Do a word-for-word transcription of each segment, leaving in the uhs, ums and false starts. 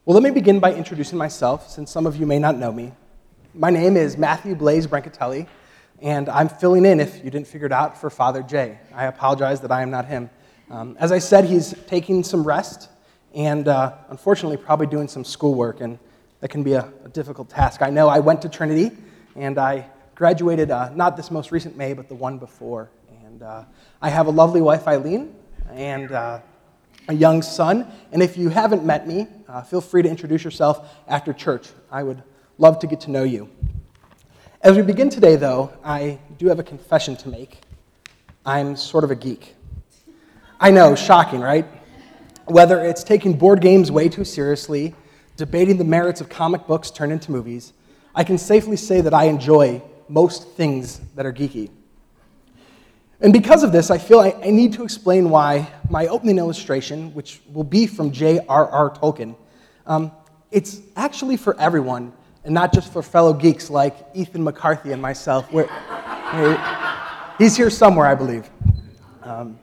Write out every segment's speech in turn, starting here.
Well, let me begin by introducing myself, since some of you may not know me. My name is Matthew Blaze Brancatelli, and I'm filling in, if you didn't figure it out, for Father Jay. I apologize that I am not him. Um, as I said, he's taking some rest, and uh, unfortunately probably doing some schoolwork, and that can be a, a difficult task. I know I went to Trinity, and I graduated uh, not this most recent May, but the one before. And uh, I have a lovely wife, Eileen, and uh, a young son. And if you haven't met me, uh, feel free to introduce yourself after church. I would love to get to know you. As we begin today, though, I do have a confession to make. I'm sort of a geek. I know, shocking, right? Whether it's taking board games way too seriously, debating the merits of comic books turned into movies, I can safely say that I enjoy most things that are geeky. And because of this, I feel I, I need to explain why my opening illustration, which will be from J R R Tolkien, um, it's actually for everyone, and not just for fellow geeks like Ethan McCarthy and myself. Where, where, he's here somewhere, I believe. Um,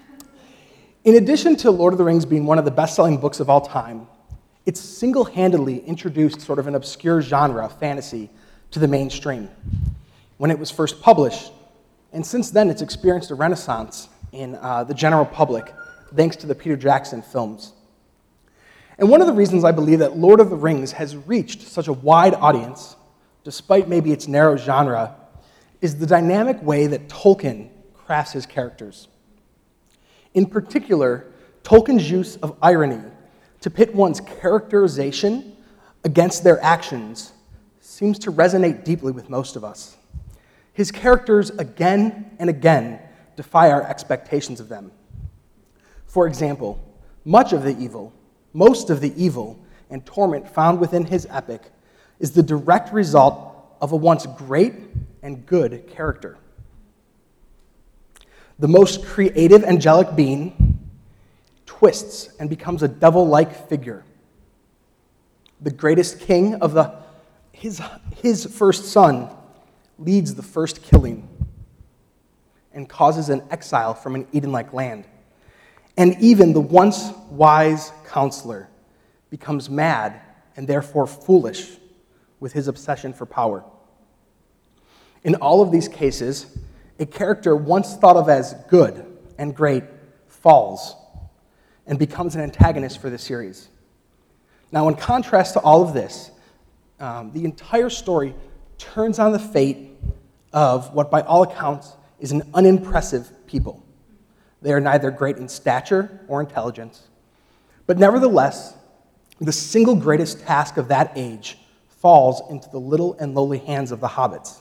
in addition to Lord of the Rings being one of the best-selling books of all time, it's single-handedly introduced sort of an obscure genre of fantasy to the mainstream when it was first published. And since then, it's experienced a renaissance in uh, the general public, thanks to the Peter Jackson films. And one of the reasons I believe that Lord of the Rings has reached such a wide audience, despite maybe its narrow genre, is the dynamic way that Tolkien crafts his characters. In particular, Tolkien's use of irony to pit one's characterization against their actions seems to resonate deeply with most of us. His characters again and again defy our expectations of them. For example, much of the evil, most of the evil and torment found within his epic is the direct result of a once great and good character. The most creative angelic being twists and becomes a devil-like figure. The greatest king of the his, his first son leads the first killing and causes an exile from an Eden-like land. And even the once wise counselor becomes mad and therefore foolish with his obsession for power. In all of these cases, a character once thought of as good and great falls and becomes an antagonist for the series. Now, in contrast to all of this, um, the entire story turns on the fate of what, by all accounts, is an unimpressive people. They are neither great in stature or intelligence, but nevertheless, the single greatest task of that age falls into the little and lowly hands of the hobbits.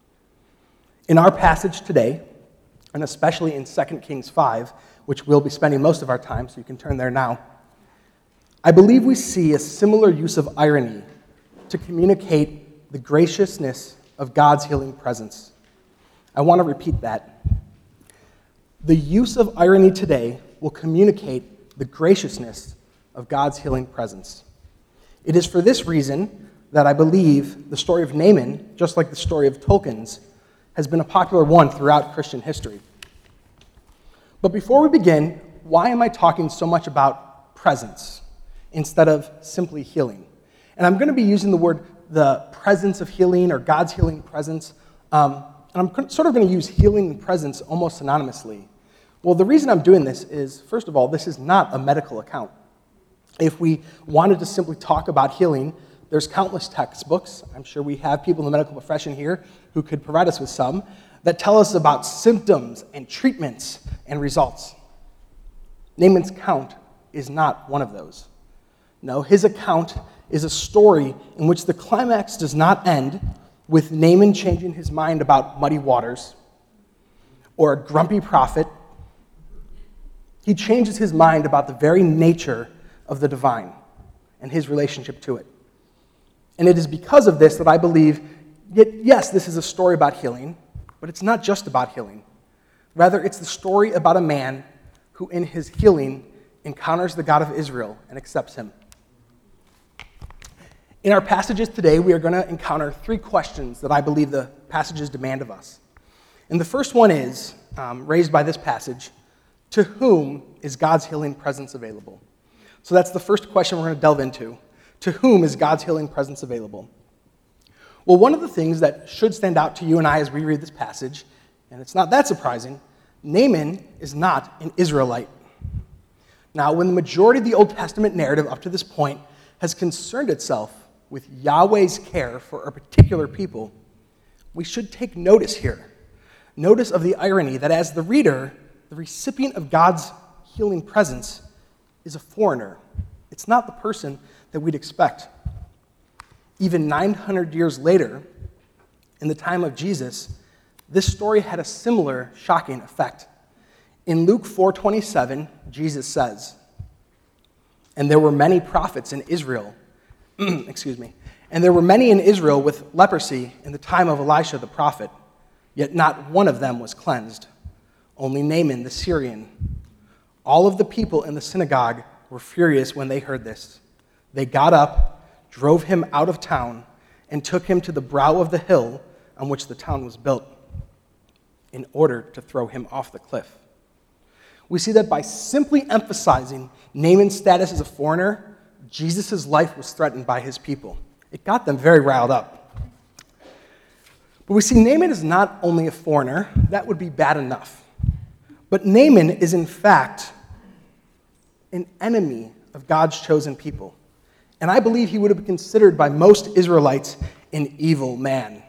In our passage today, and especially in Second Kings five, which we'll be spending most of our time, so you can turn there now, I believe we see a similar use of irony to communicate the graciousness of God's healing presence. I want to repeat that. The use of irony today will communicate the graciousness of God's healing presence. It is for this reason that I believe the story of Naaman, just like the story of Tolkien's, has been a popular one throughout Christian history. But before we begin, why am I talking so much about presence instead of simply healing? And I'm going to be using the word the presence of healing or God's healing presence. Um, and I'm sort of going to use healing and presence almost synonymously. Well, the reason I'm doing this is, first of all, this is not a medical account. If we wanted to simply talk about healing, there's countless textbooks. I'm sure we have people in the medical profession here who could provide us with some that tell us about symptoms and treatments and results. Naaman's account is not one of those. No, his account is a story in which the climax does not end with Naaman changing his mind about muddy waters or a grumpy prophet. He changes his mind about the very nature of the divine and his relationship to it. And it is because of this that I believe, yes, this is a story about healing, but it's not just about healing. Rather, it's the story about a man who in his healing encounters the God of Israel and accepts him. In our passages today, we are going to encounter three questions that I believe the passages demand of us. And the first one is, um, raised by this passage, to whom is God's healing presence available? So that's the first question we're going to delve into. To whom is God's healing presence available? Well, one of the things that should stand out to you and I as we read this passage, and it's not that surprising, Naaman is not an Israelite. Now, when the majority of the Old Testament narrative up to this point has concerned itself with Yahweh's care for a particular people, we should take notice here. Notice of the irony that as the reader, the recipient of God's healing presence is a foreigner. It's not the person that we'd expect. Even nine hundred years later, in the time of Jesus, this story had a similar shocking effect. In Luke four twenty-seven, Jesus says, "And there were many prophets in Israel, excuse me, and there were many in Israel with leprosy in the time of Elisha the prophet, yet not one of them was cleansed, only Naaman the Syrian. All of the people in the synagogue were furious when they heard this. They got up, drove him out of town, and took him to the brow of the hill on which the town was built, in order to throw him off the cliff." We see that by simply emphasizing Naaman's status as a foreigner, Jesus' life was threatened by his people. It got them very riled up. But we see Naaman is not only a foreigner, that would be bad enough. But Naaman is in fact an enemy of God's chosen people. And I believe he would have been considered by most Israelites an evil man.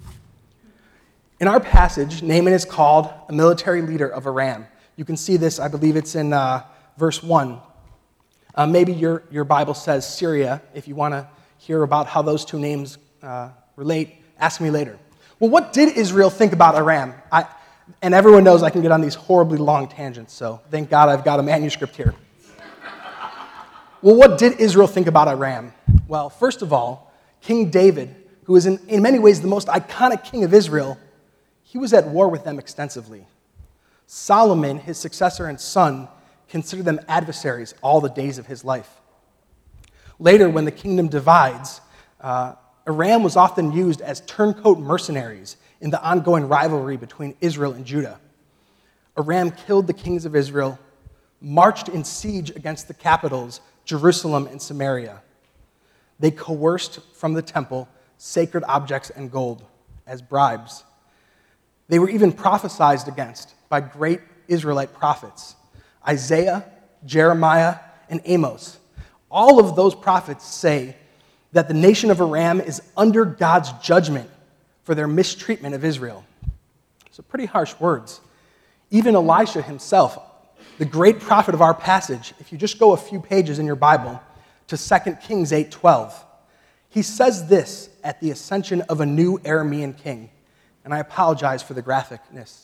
In our passage, Naaman is called a military leader of Aram. You can see this, I believe it's in uh, verse one. Uh, maybe your, your Bible says Syria. If you want to hear about how those two names uh, relate, ask me later. Well, what did Israel think about Aram? I, and everyone knows I can get on these horribly long tangents, so thank God I've got a manuscript here. Well, what did Israel think about Aram? Well, first of all, King David, who is in, in many ways the most iconic king of Israel, he was at war with them extensively. Solomon, his successor and son, considered them adversaries all the days of his life. Later, when the kingdom divides, uh, Aram was often used as turncoat mercenaries in the ongoing rivalry between Israel and Judah. Aram killed the kings of Israel, marched in siege against the capitals, Jerusalem and Samaria. They coerced from the temple sacred objects and gold as bribes. They were even prophesied against by great Israelite prophets, Isaiah, Jeremiah, and Amos. All of those prophets say that the nation of Aram is under God's judgment for their mistreatment of Israel. So pretty harsh words. Even Elisha himself, the great prophet of our passage, if you just go a few pages in your Bible to Second Kings eight twelve, he says this at the ascension of a new Aramean king. And I apologize for the graphicness.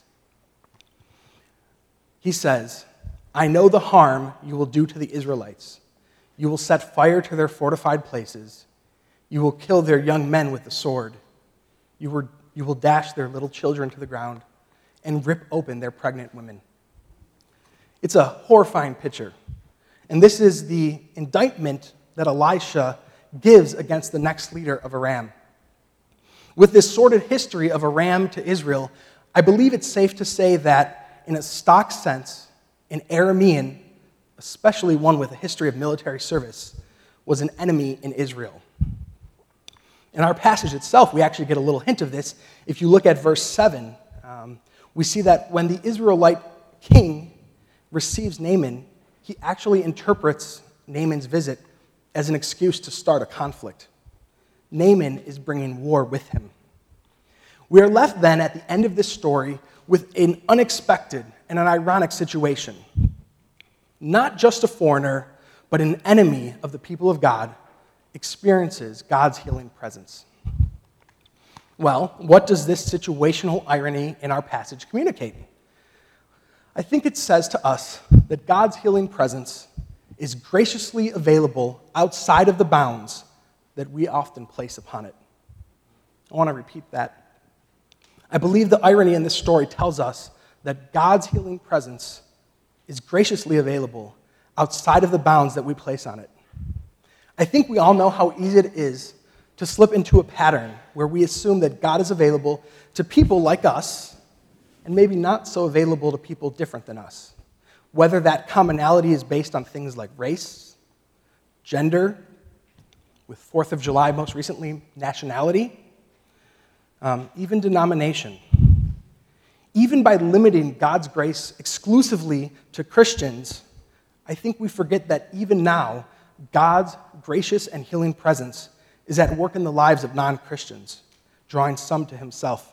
He says, "I know the harm you will do to the Israelites. You will set fire to their fortified places. You will kill their young men with the sword. You will, you will dash their little children to the ground and rip open their pregnant women." It's a horrifying picture. And this is the indictment that Elisha gives against the next leader of Aram. With this sordid history of Aram to Israel, I believe it's safe to say that, in a stock sense, an Aramean, especially one with a history of military service, was an enemy in Israel. In our passage itself, we actually get a little hint of this. If you look at verse seven, um, we see that when the Israelite king receives Naaman, he actually interprets Naaman's visit as an excuse to start a conflict. Naaman is bringing war with him. We are left then at the end of this story with an unexpected and an ironic situation. Not just a foreigner, but an enemy of the people of God experiences God's healing presence. Well, what does this situational irony in our passage communicate? I think it says to us that God's healing presence is graciously available outside of the bounds that we often place upon it. I want to repeat that. I believe the irony in this story tells us that God's healing presence is graciously available outside of the bounds that we place on it. I think we all know how easy it is to slip into a pattern where we assume that God is available to people like us and maybe not so available to people different than us, whether that commonality is based on things like race, gender, with fourth of July most recently, nationality, um, even denomination. Even by limiting God's grace exclusively to Christians, I think we forget that even now, God's gracious and healing presence is at work in the lives of non-Christians, drawing some to himself.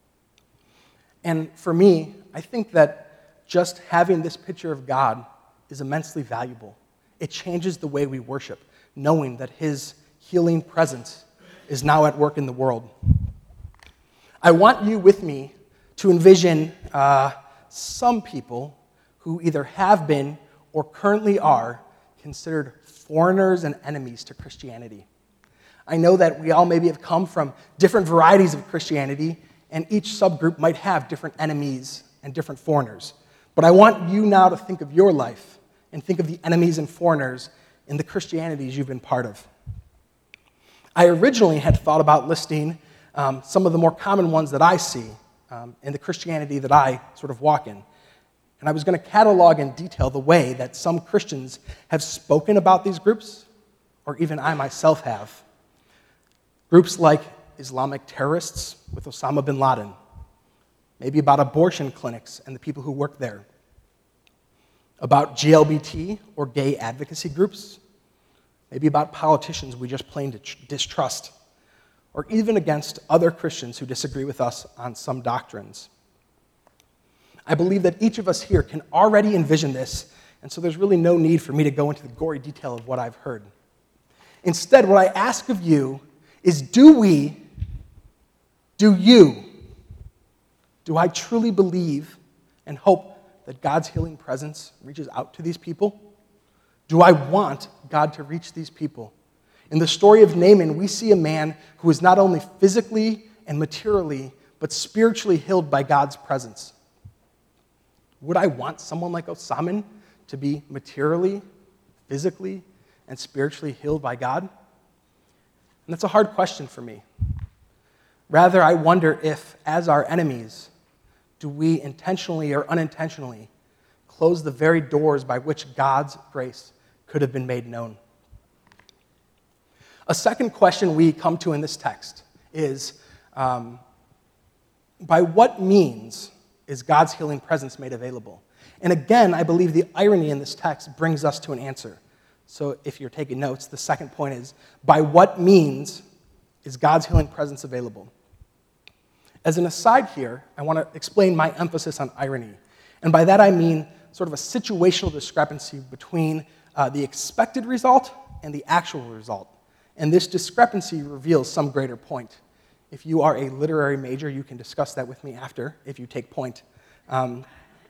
And for me, I think that just having this picture of God is immensely valuable. It changes the way we worship, knowing that his healing presence is now at work in the world. I want you with me to envision uh, some people who either have been or currently are considered foreigners and enemies to Christianity. I know that we all maybe have come from different varieties of Christianity, and each subgroup might have different enemies and different foreigners. But I want you now to think of your life and think of the enemies and foreigners in the Christianities you've been part of. I originally had thought about listing um, some of the more common ones that I see um, in the Christianity that I sort of walk in. And I was going to catalog in detail the way that some Christians have spoken about these groups, or even I myself have. Groups like Islamic terrorists with Osama bin Laden, maybe about abortion clinics and the people who work there, about G L B T or gay advocacy groups, maybe about politicians we just plain distrust, or even against other Christians who disagree with us on some doctrines. I believe that each of us here can already envision this, and so there's really no need for me to go into the gory detail of what I've heard. Instead, what I ask of you is, do we, do you, do I truly believe and hope that God's healing presence reaches out to these people? Do I want God to reach these people? In the story of Naaman, we see a man who is not only physically and materially, but spiritually healed by God's presence. Would I want someone like Osama to be materially, physically, and spiritually healed by God? And that's a hard question for me. Rather, I wonder if, as our enemies, do we intentionally or unintentionally close the very doors by which God's grace could have been made known? A second question we come to in this text is, um, by what means is God's healing presence made available? And again, I believe the irony in this text brings us to an answer. So if you're taking notes, the second point is, by what means is God's healing presence available? As an aside here, I want to explain my emphasis on irony. And by that I mean sort of a situational discrepancy between uh, the expected result and the actual result. And this discrepancy reveals some greater point. If you are a literary major, you can discuss that with me after, if you take point. Um,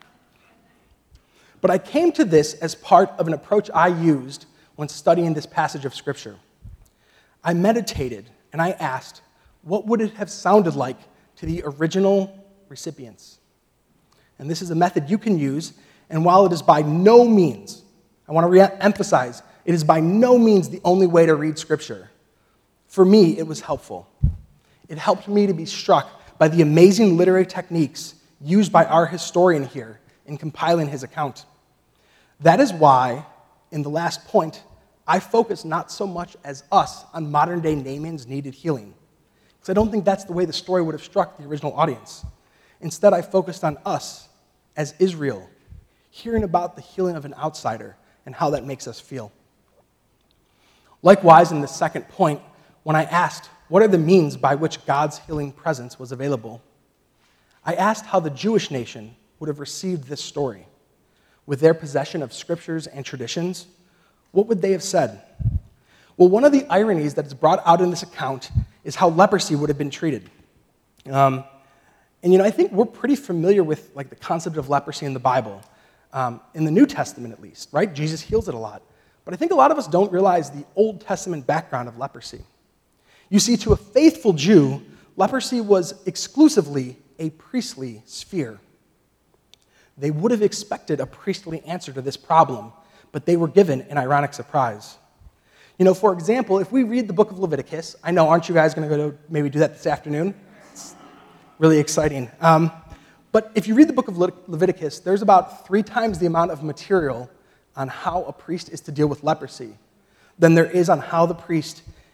but I came to this as part of an approach I used when studying this passage of Scripture. I meditated and I asked, what would it have sounded like to the original recipients? And this is a method you can use, and while it is by no means, I want to re-emphasize, it is by no means the only way to read Scripture. For me, it was helpful. It helped me to be struck by the amazing literary techniques used by our historian here in compiling his account. That is why, in the last point, I focus not so much as us on modern-day Naaman's needed healing, because I don't think that's the way the story would have struck the original audience. Instead, I focused on us as Israel, hearing about the healing of an outsider and how that makes us feel. Likewise, in the second point, when I asked, what are the means by which God's healing presence was available? I asked how the Jewish nation would have received this story. With their possession of scriptures and traditions, what would they have said? Well, one of the ironies that is brought out in this account is how leprosy would have been treated. Um, and, you know, I think we're pretty familiar with, like, the concept of leprosy in the Bible, um, in the New Testament at least, right? Jesus heals it a lot. But I think a lot of us don't realize the Old Testament background of leprosy. You see, to a faithful Jew, leprosy was exclusively a priestly sphere. They would have expected a priestly answer to this problem, but they were given an ironic surprise. You know, for example, if we read the book of Leviticus, I know, aren't you guys going to go to maybe do that this afternoon? It's really exciting. Um, but if you read the book of Le- Leviticus, there's about three times the amount of material on how a priest is to deal with leprosy than there is on how the priest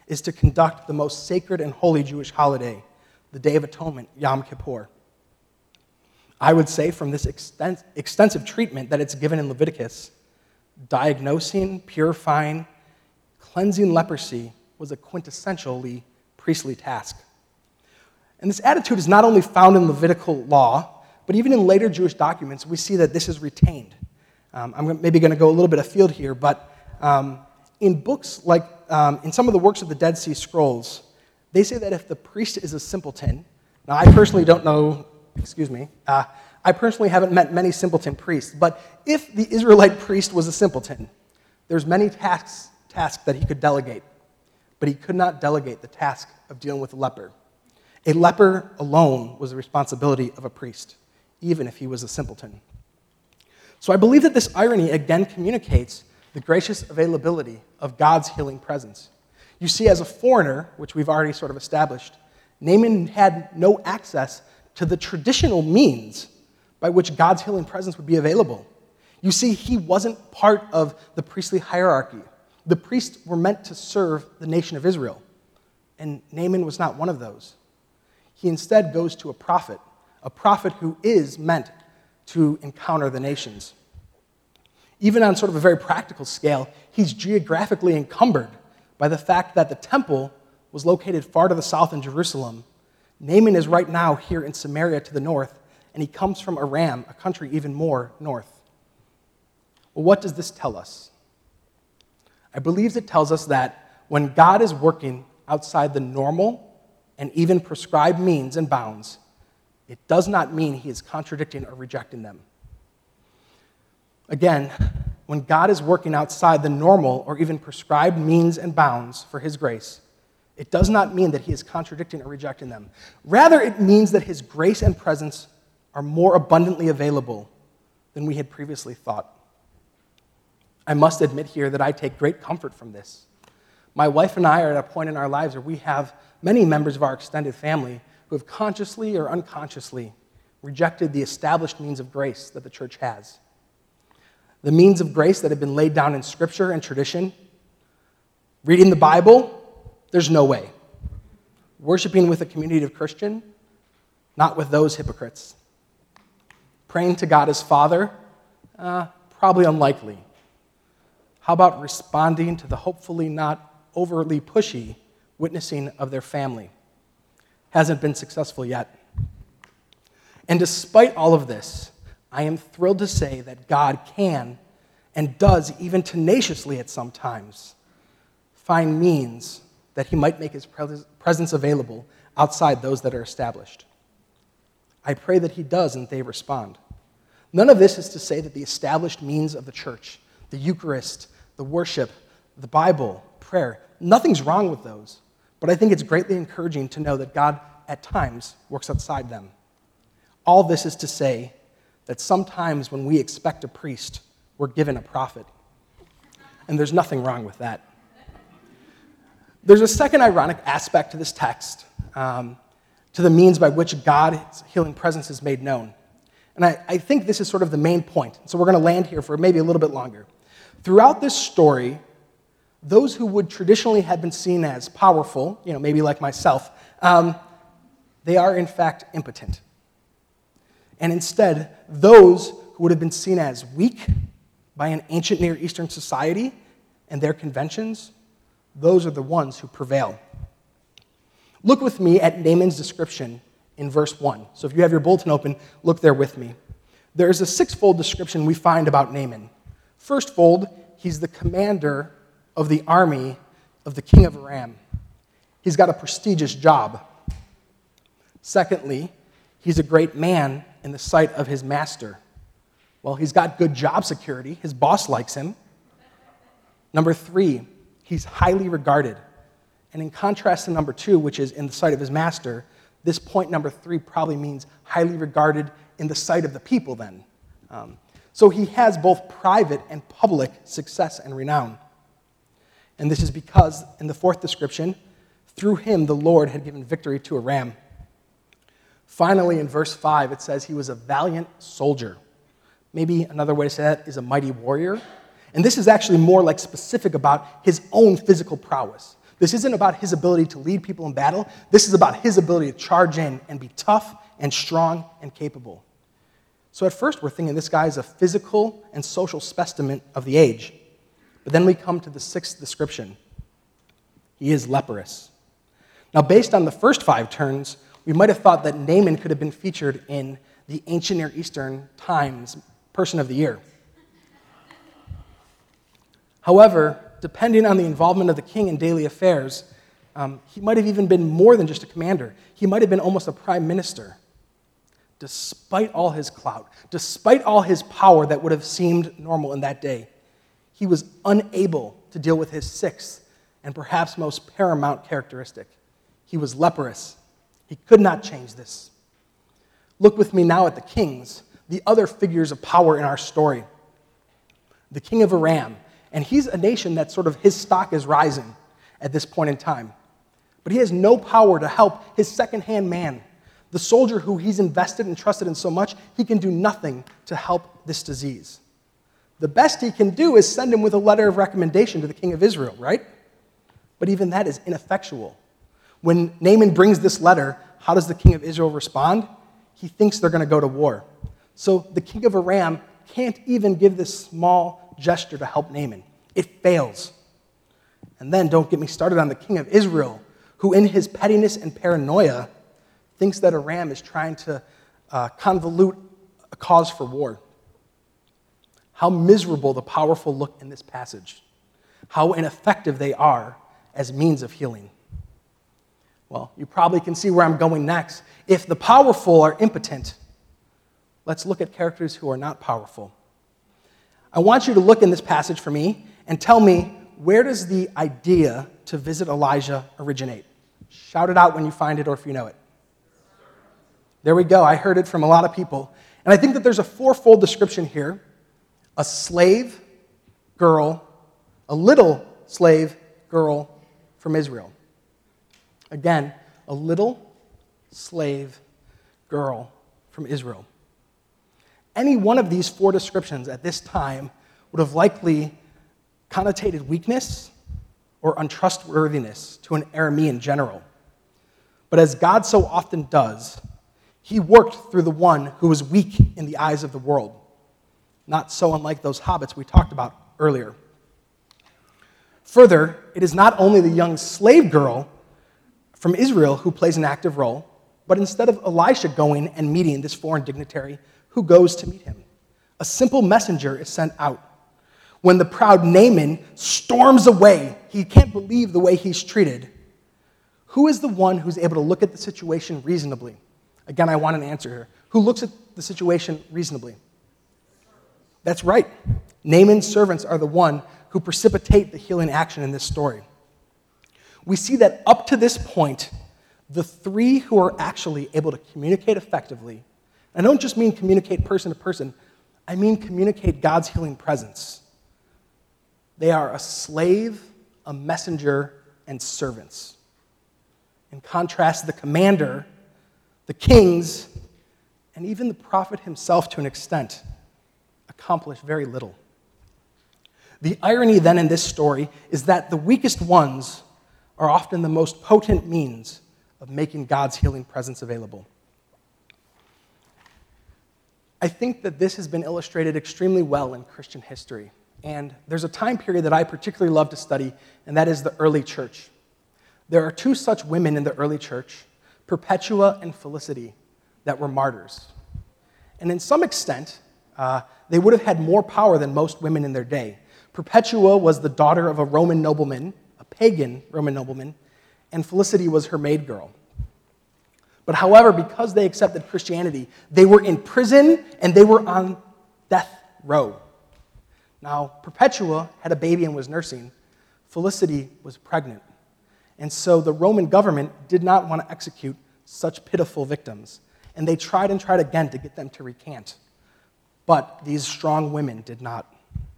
is to conduct the most sacred and holy Jewish holiday, the Day of Atonement, Yom Kippur. I would say from this extens- extensive treatment that it's given in Leviticus, diagnosing, purifying, cleansing leprosy was a quintessentially priestly task. And this attitude is not only found in Levitical law, but even in later Jewish documents, we see that this is retained. Um, I'm maybe going to go a little bit afield here, but um, in books like, um, in some of the works of the Dead Sea Scrolls, they say that if the priest is a simpleton, now I personally don't know, excuse me, uh, I personally haven't met many simpleton priests, but if the Israelite priest was a simpleton, there's many tasks, tasks that he could delegate, but he could not delegate the task of dealing with a leper. A leper alone was the responsibility of a priest, even if he was a simpleton. So I believe that this irony again communicates the gracious availability of God's healing presence. You see, as a foreigner, which we've already sort of established, Naaman had no access to the traditional means by which God's healing presence would be available. You see, he wasn't part of the priestly hierarchy. The priests were meant to serve the nation of Israel, and Naaman was not one of those. He instead goes to a prophet, a prophet who is meant to encounter the nations. Even on sort of a very practical scale, he's geographically encumbered by the fact that the temple was located far to the south in Jerusalem. Naaman is right now here in Samaria to the north, and he comes from Aram, a country even more north. Well, what does this tell us? I believe it tells us that when God is working outside the normal and even prescribed means and bounds, it does not mean he is contradicting or rejecting them. Again, when God is working outside the normal or even prescribed means and bounds for his grace, it does not mean that he is contradicting or rejecting them. Rather, it means that his grace and presence are more abundantly available than we had previously thought. I must admit here that I take great comfort from this. My wife and I are at a point in our lives where we have many members of our extended family who have consciously or unconsciously rejected the established means of grace that the church has. The means of grace that have been laid down in Scripture and tradition. Reading the Bible, there's no way. Worshiping with a community of Christian, not with those hypocrites. Praying to God as Father, uh, probably unlikely. How about responding to the hopefully not overly pushy witnessing of their family? Hasn't been successful yet. And despite all of this, I am thrilled to say that God can and does, even tenaciously at some times, find means that he might make his presence available outside those that are established. I pray that he does and they respond. None of this is to say that the established means of the church, the Eucharist, the worship, the Bible, prayer, nothing's wrong with those. But I think it's greatly encouraging to know that God, at times, works outside them. All this is to say that sometimes when we expect a priest, we're given a prophet. And there's nothing wrong with that. There's a second ironic aspect to this text, um, to the means by which God's healing presence is made known. And I, I think this is sort of the main point. So we're going to land here for maybe a little bit longer. Throughout this story, those who would traditionally have been seen as powerful, you know, maybe like myself, um, they are in fact impotent. And instead, those who would have been seen as weak by an ancient Near Eastern society and their conventions, those are the ones who prevail. Look with me at Naaman's description in verse one. So if you have your bulletin open, look there with me. There is a sixfold description we find about Naaman. First fold, he's the commander of the army of the king of Aram. He's got a prestigious job. Secondly, he's a great man in the sight of his master. Well, he's got good job security. His boss likes him. Number three, he's highly regarded. And in contrast to number two, which is in the sight of his master, this point number three probably means highly regarded in the sight of the people then. Um, so he has both private and public success and renown. And this is because, in the fourth description, through him the Lord had given victory to Aram. Finally, in verse five, it says he was a valiant soldier. Maybe another way to say that is a mighty warrior. And this is actually more like specific about his own physical prowess. This isn't about his ability to lead people in battle. This is about his ability to charge in and be tough and strong and capable. So at first, we're thinking this guy is a physical and social specimen of the age. But then we come to the sixth description. He is leprous. Now, based on the first five turns, we might have thought that Naaman could have been featured in the ancient Near Eastern Times Person of the Year. However, depending on the involvement of the king in daily affairs, um, he might have even been more than just a commander. He might have been almost a prime minister. Despite all his clout, despite all his power that would have seemed normal in that day, he was unable to deal with his sixth and perhaps most paramount characteristic. He was leprous. He could not change this. Look with me now at the kings, the other figures of power in our story. The king of Aram, and he's a nation that sort of his stock is rising at this point in time. But he has no power to help his second-hand man, the soldier who he's invested and trusted in so much, he can do nothing to help this disease. The best he can do is send him with a letter of recommendation to the king of Israel, right? But even that is ineffectual. When Naaman brings this letter, how does the king of Israel respond? He thinks they're going to go to war. So the king of Aram can't even give this small gesture to help Naaman. It fails. And then don't get me started on the king of Israel, who in his pettiness and paranoia thinks that Aram is trying to uh, convolute a cause for war. How miserable the powerful look in this passage. How ineffective they are as means of healing. Well, you probably can see where I'm going next. If the powerful are impotent, let's look at characters who are not powerful. I want you to look in this passage for me and tell me, where does the idea to visit Elijah originate? Shout it out when you find it or if you know it. There we go. I heard it from a lot of people. And I think that there's a fourfold description here. A slave girl, a little slave girl from Israel. Again, a little slave girl from Israel. Any one of these four descriptions at this time would have likely connotated weakness or untrustworthiness to an Aramean general. But as God so often does, he worked through the one who was weak in the eyes of the world. Not so unlike those hobbits we talked about earlier. Further, it is not only the young slave girl from Israel who plays an active role, but instead of Elisha going and meeting this foreign dignitary, who goes to meet him? A simple messenger is sent out. When the proud Naaman storms away, he can't believe the way he's treated. Who is the one who's able to look at the situation reasonably? Again, I want an answer here. Who looks at the situation reasonably? That's right. Naaman's servants are the one who precipitate the healing action in this story. We see that up to this point, the three who are actually able to communicate effectively, I don't just mean communicate person to person, I mean communicate God's healing presence. They are a slave, a messenger, and servants. In contrast, the commander, the kings, and even the prophet himself to an extent, accomplish very little. The irony then in this story is that the weakest ones are often the most potent means of making God's healing presence available. I think that this has been illustrated extremely well in Christian history. And there's a time period that I particularly love to study, and that is the early church. There are two such women in the early church, Perpetua and Felicity, that were martyrs. And in some extent, uh, they would have had more power than most women in their day. Perpetua was the daughter of a Roman nobleman, a pagan Roman nobleman, and Felicity was her maid girl. But however, because they accepted Christianity, they were in prison and they were on death row. Now, Perpetua had a baby and was nursing. Felicity was pregnant. And so the Roman government did not want to execute such pitiful victims. And they tried and tried again to get them to recant. But these strong women did not.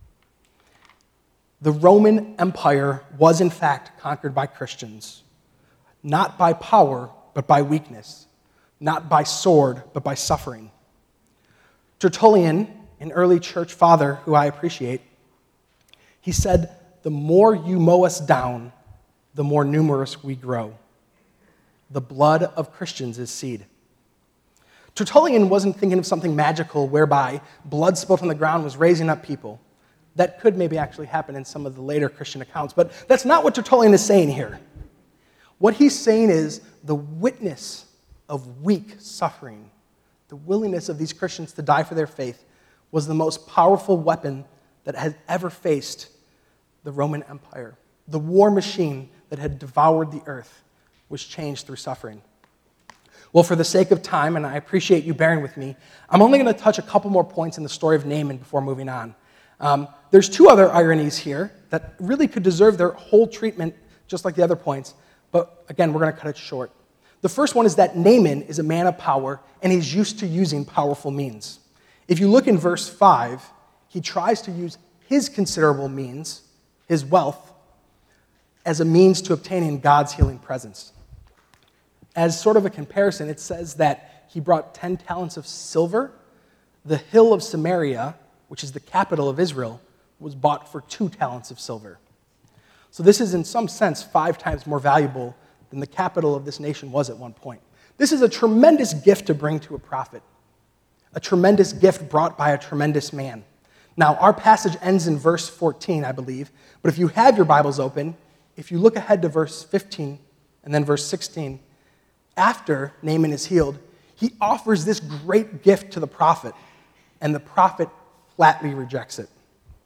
The Roman Empire was in fact conquered by Christians, not by power, but by weakness, not by sword, but by suffering. Tertullian, an early church father who I appreciate, he said, "The more you mow us down, the more numerous we grow. The blood of Christians is seed. Tertullian wasn't thinking of something magical whereby blood spilt on the ground was raising up people. That could maybe actually happen in some of the later Christian accounts, but that's not what Tertullian is saying here. What he's saying is the witness of weak suffering, the willingness of these Christians to die for their faith, was the most powerful weapon that had ever faced the Roman Empire. The war machine that had devoured the earth was changed through suffering. Well, for the sake of time, and I appreciate you bearing with me, I'm only going to touch a couple more points in the story of Naaman before moving on. Um, there's two other ironies here that really could deserve their whole treatment, just like the other points, but again, we're going to cut it short. The first one is that Naaman is a man of power, and he's used to using powerful means. If you look in verse five, he tries to use his considerable means, his wealth, as a means to obtaining God's healing presence. As sort of a comparison, it says that he brought ten talents of silver. The hill of Samaria, which is the capital of Israel, was bought for two talents of silver. So this is in some sense five times more valuable than the capital of this nation was at one point. This is a tremendous gift to bring to a prophet, a tremendous gift brought by a tremendous man. Now, our passage ends in verse fourteen, I believe, but if you have your Bibles open, if you look ahead to verse fifteen and then verse sixteen, after Naaman is healed, he offers this great gift to the prophet, and the prophet flatly rejects it.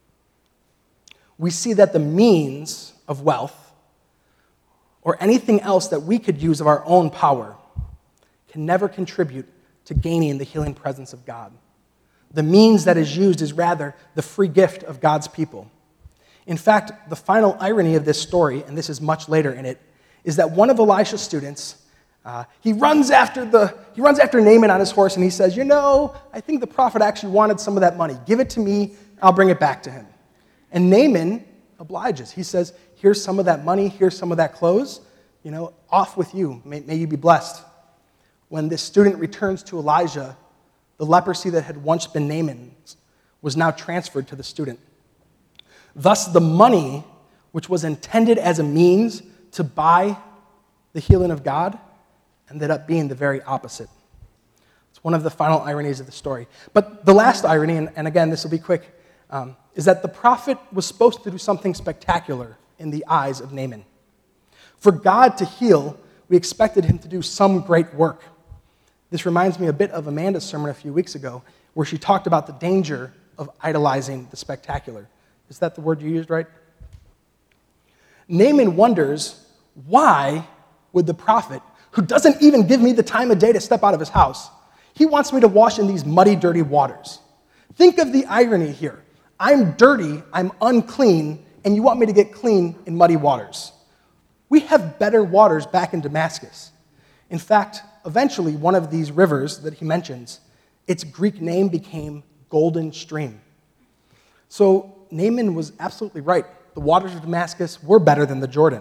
We see that the means of wealth, or anything else that we could use of our own power, can never contribute to gaining the healing presence of God. The means that is used is rather the free gift of God's people. In fact, the final irony of this story, and this is much later in it, is that one of Elisha's students, uh, he runs after the he runs after Naaman on his horse, and he says, you know, I think the prophet actually wanted some of that money. Give it to me, I'll bring it back to him. And Naaman obliges. He says, here's some of that money, here's some of that clothes, you know, off with you. May, may you be blessed. When this student returns to Elijah, the leprosy that had once been Naaman's was now transferred to the student. Thus, the money, which was intended as a means to buy the healing of God, ended up being the very opposite. It's one of the final ironies of the story. But the last irony, and, and again, this will be quick, um, is that the prophet was supposed to do something spectacular in the eyes of Naaman. For God to heal, we expected him to do some great work. This reminds me a bit of Amanda's sermon a few weeks ago, where she talked about the danger of idolizing the spectacular. Is that the word you used, right? Naaman wonders, why would the prophet, who doesn't even give me the time of day to step out of his house, he wants me to wash in these muddy, dirty waters? Think of the irony here. I'm dirty, I'm unclean, and you want me to get clean in muddy waters. We have better waters back in Damascus. In fact, eventually, one of these rivers that he mentions, its Greek name became Golden Stream. So Naaman was absolutely right. The waters of Damascus were better than the Jordan.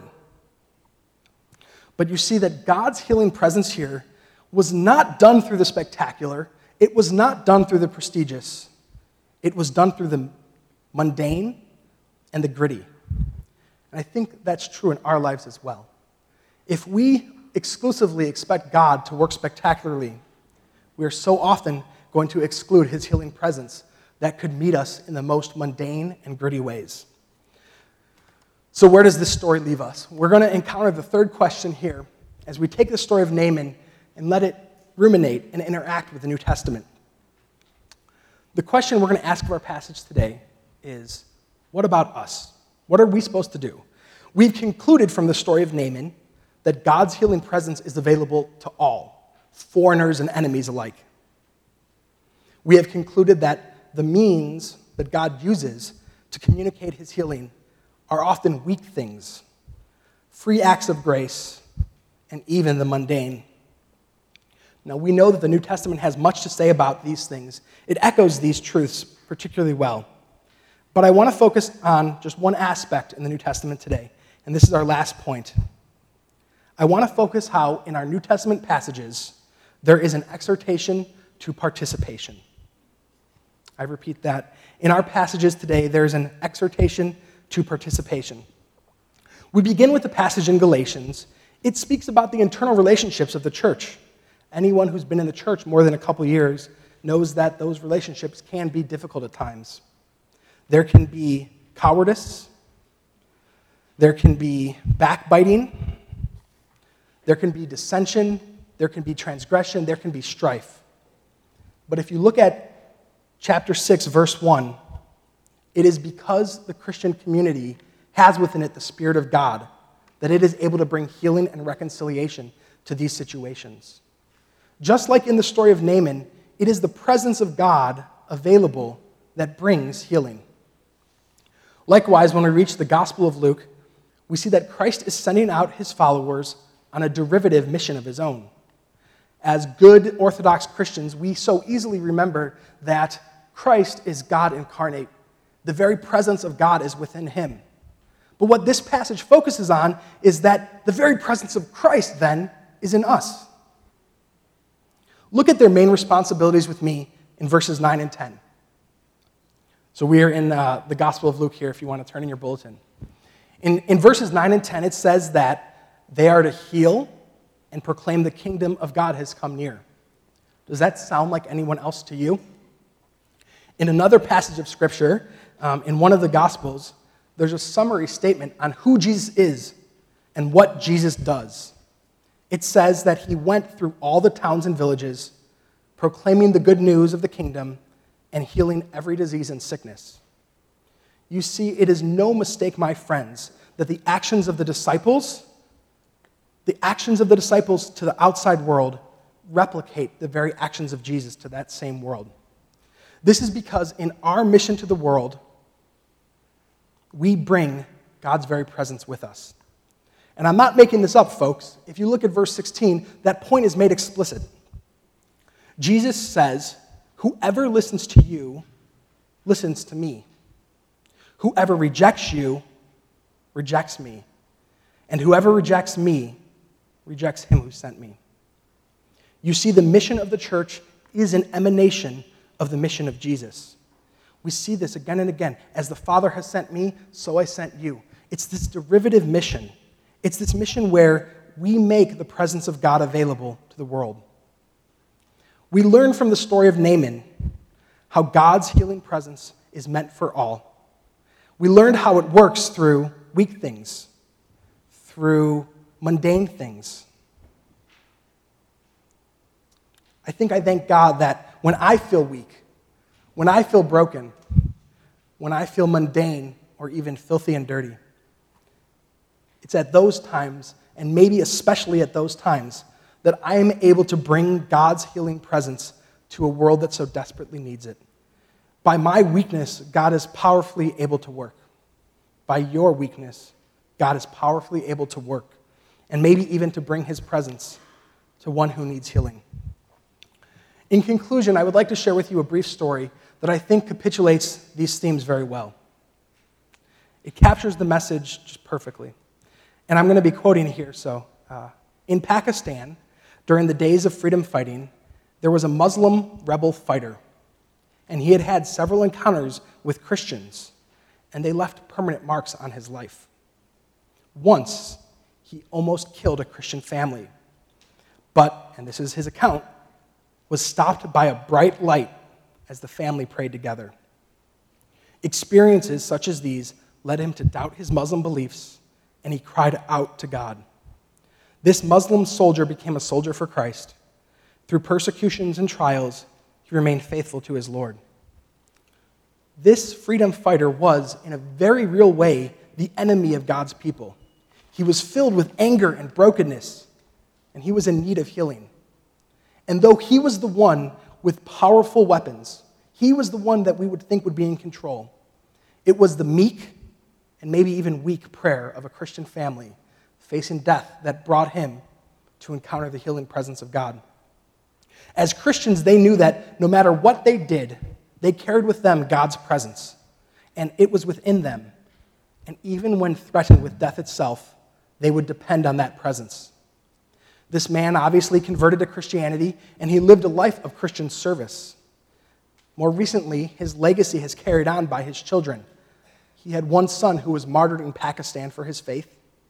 But you see that God's healing presence here was not done through the spectacular. It was not done through the prestigious. It was done through the mundane and the gritty. And I think that's true in our lives as well. If we exclusively expect God to work spectacularly, we are so often going to exclude his healing presence that could meet us in the most mundane and gritty ways. So where does this story leave us? We're going to encounter the third question here as we take the story of Naaman and let it ruminate and interact with the New Testament. The question we're going to ask of our passage today is, what about us? What are we supposed to do? We've concluded from the story of Naaman that God's healing presence is available to all, foreigners and enemies alike. We have concluded that the means that God uses to communicate his healing are often weak things, free acts of grace, and even the mundane. Now, we know that the New Testament has much to say about these things. It echoes these truths particularly well. But I want to focus on just one aspect in the New Testament today, and this is our last point. I want to focus how in our New Testament passages there is an exhortation to participation. I repeat that. In our passages today, there is an exhortation to participation. We begin with the passage in Galatians. It speaks about the internal relationships of the church. Anyone who's been in the church more than a couple years knows that those relationships can be difficult at times. There can be cowardice. There can be backbiting. There can be dissension. There can be transgression. There can be strife. But if you look at chapter six, verse one, it is because the Christian community has within it the Spirit of God that it is able to bring healing and reconciliation to these situations. Just like in the story of Naaman, it is the presence of God available that brings healing. Likewise, when we reach the Gospel of Luke, we see that Christ is sending out his followers on a derivative mission of his own. As good Orthodox Christians, we so easily remember that Christ is God incarnate. The very presence of God is within him. But what this passage focuses on is that the very presence of Christ, then, is in us. Look at their main responsibilities with me in verses nine and ten. So we are in uh, the Gospel of Luke here, if you want to turn in your bulletin. In, in verses nine and ten, it says that they are to heal and proclaim the kingdom of God has come near. Does that sound like anyone else to you? In another passage of Scripture, um, in one of the Gospels, there's a summary statement on who Jesus is and what Jesus does. It says that he went through all the towns and villages, proclaiming the good news of the kingdom and healing every disease and sickness. You see, it is no mistake, my friends, that the actions of the disciples, the actions of the disciples to the outside world replicate the very actions of Jesus to that same world. This is because in our mission to the world, we bring God's very presence with us. And I'm not making this up, folks. If you look at verse sixteen, that point is made explicit. Jesus says, "Whoever listens to you listens to me. Whoever rejects you rejects me. And whoever rejects me rejects him who sent me." You see, the mission of the church is an emanation of the mission of Jesus. We see this again and again. As the Father has sent me, so I sent you. It's this derivative mission. It's this mission where we make the presence of God available to the world. We learn from the story of Naaman how God's healing presence is meant for all. We learned how it works through weak things, through mundane things. I think I thank God that when I feel weak, when I feel broken, when I feel mundane or even filthy and dirty, it's at those times, and maybe especially at those times, that I am able to bring God's healing presence to a world that so desperately needs it. By my weakness, God is powerfully able to work. By your weakness, God is powerfully able to work, and maybe even to bring his presence to one who needs healing. In conclusion, I would like to share with you a brief story that I think capitulates these themes very well. It captures the message just perfectly. And I'm going to be quoting here. So, uh, in Pakistan, during the days of freedom fighting, there was a Muslim rebel fighter. And he had had several encounters with Christians, and they left permanent marks on his life. Once, he almost killed a Christian family. But, and this is his account, was stopped by a bright light as the family prayed together. Experiences such as these led him to doubt his Muslim beliefs, and he cried out to God. This Muslim soldier became a soldier for Christ. Through persecutions and trials, he remained faithful to his Lord. This freedom fighter was, in a very real way, the enemy of God's people. He was filled with anger and brokenness, and he was in need of healing. And though he was the one with powerful weapons, he was the one that we would think would be in control, it was the meek and maybe even weak prayer of a Christian family facing death that brought him to encounter the healing presence of God. As Christians, they knew that no matter what they did, they carried with them God's presence, and it was within them. And even when threatened with death itself, they would depend on that presence. This man obviously converted to Christianity, and he lived a life of Christian service. More recently, his legacy has carried on by his children. He had one son who was martyred in Pakistan for his faith,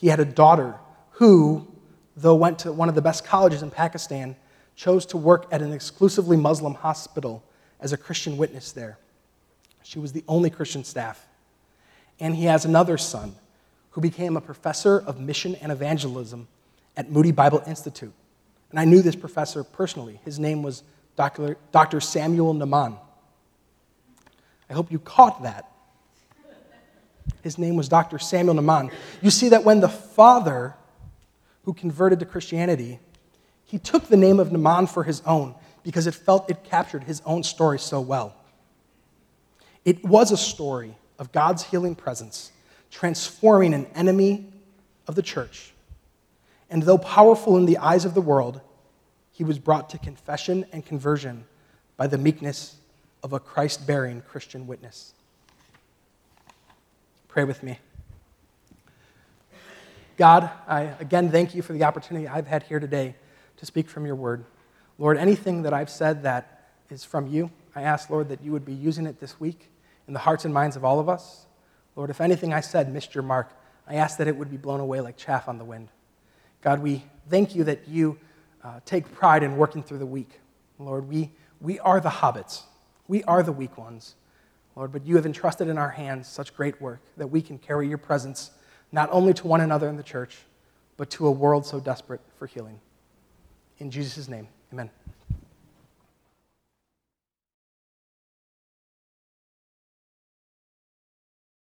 He had a daughter who, though went to one of the best colleges in Pakistan, chose to work at an exclusively Muslim hospital as a Christian witness there. She was the only Christian staff. And he has another son who became a professor of mission and evangelism at Moody Bible Institute. And I knew this professor personally. His name was Doctor Doctor Samuel Naman. I hope you caught that. His name was Doctor Samuel Naman. You see that when the father who converted to Christianity, he took the name of Naman for his own because it felt it captured his own story so well. It was a story of God's healing presence, transforming an enemy of the church. And though powerful in the eyes of the world, he was brought to confession and conversion by the meekness of a Christ-bearing Christian witness. Pray with me. God, I again thank you for the opportunity I've had here today to speak from your word. Lord, anything that I've said that is from you, I ask, Lord, that you would be using it this week in the hearts and minds of all of us. Lord, if anything I said missed your mark, I ask that it would be blown away like chaff on the wind. God, we thank you that you uh, take pride in working through the weak. Lord, we, we are the hobbits. We are the weak ones. Lord, but you have entrusted in our hands such great work that we can carry your presence not only to one another in the church, but to a world so desperate for healing. In Jesus' name, amen.